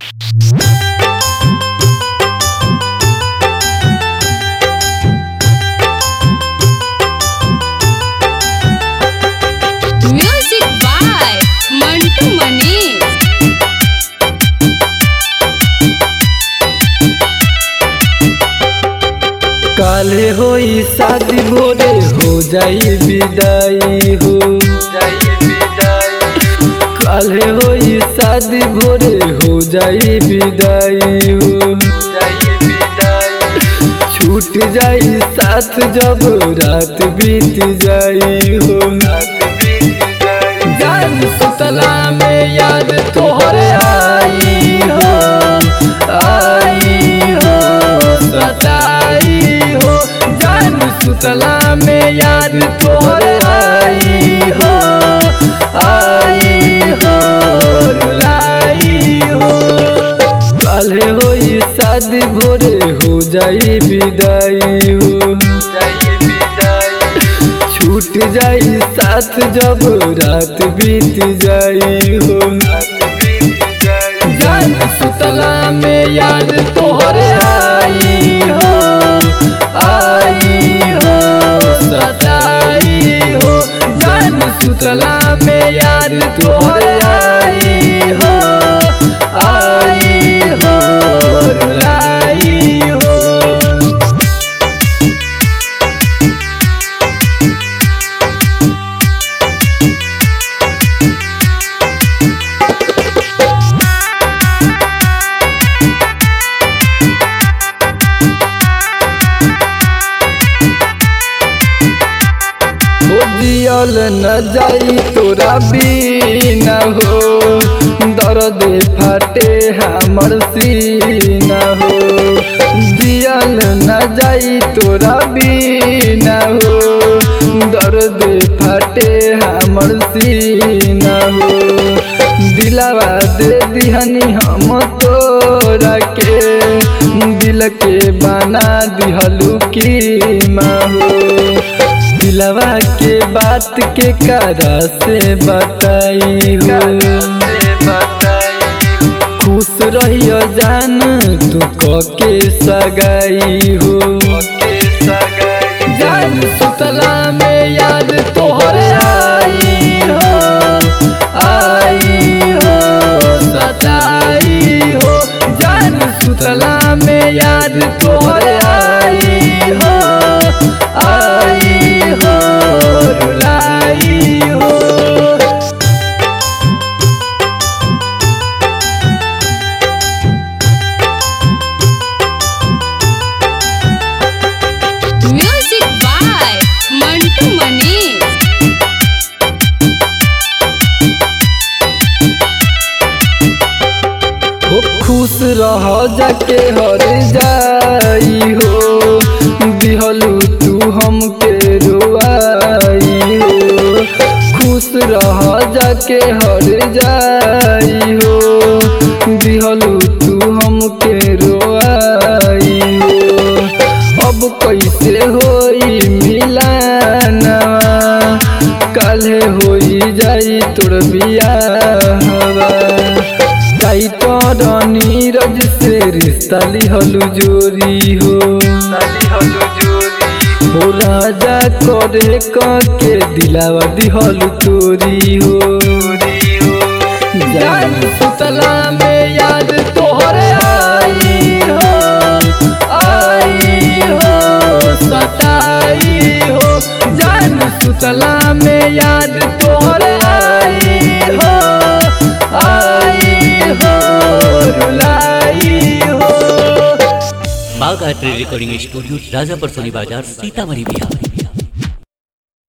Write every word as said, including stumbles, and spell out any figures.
Music by Mantu Manish. काले होई शादी भोरे हो जाई विदाई हो काले होई शादी भोरे हो जाई विदाई हो छूट जाई साथ जब रात बीत जाई हो जान सुतला में याद तोहरे आई हो आई हो सताई हो जान सुतला में याद तोहरे आई हो आई हो रुलाई हो काले होई शादी भोरे हो जाई विदाई हो छूट जाई साथ जब रात बीत जाई हो जान सुतला में याद तोहरे आई हो आई हो सताई हो जान सुतला में याद तोहरे आई हो आई हो रुलाई हो। जियल न जाई तोरा बिना हो दर्द फाटे हमर सीना हो जियल न जाई तोरा बिना हो दर्द फाटे हमर सीना हो दिलावा दे दिहनी हम तोरा के दिल के बना दिहलू की हो दिलवा के बात के करा से बताई हो खुश रहियो जान तू के सगाई हो जान सुतला में याद तोहरे आई हो आई हो सताई हो जान सुतला में याद तोहरे आई हो आई हो रुलाई हो। Music by Mantu Manish. हो खुश रह जाके हर जाई हो दिहलू तू हमके रुआई हो खुश रह जाके हर जाई हो दिहलू तू हमके रुआई हो अब कैसे होई मिलाना काल्हे होई जाई तोर बियाहवा टाइटर नीरज से रिश्ता लिहलू जोरी हो हो राजा करे के दिलावा दिहलू तोरी हो जान सुतला में याद तोहरे आई हो आई हो सताई हो जान सुतला में याद तोहरे आई हो आई हो रुलाई हो। Bagh art recording studio Rajapur Soni Bazaar Sitamarhi Bihar.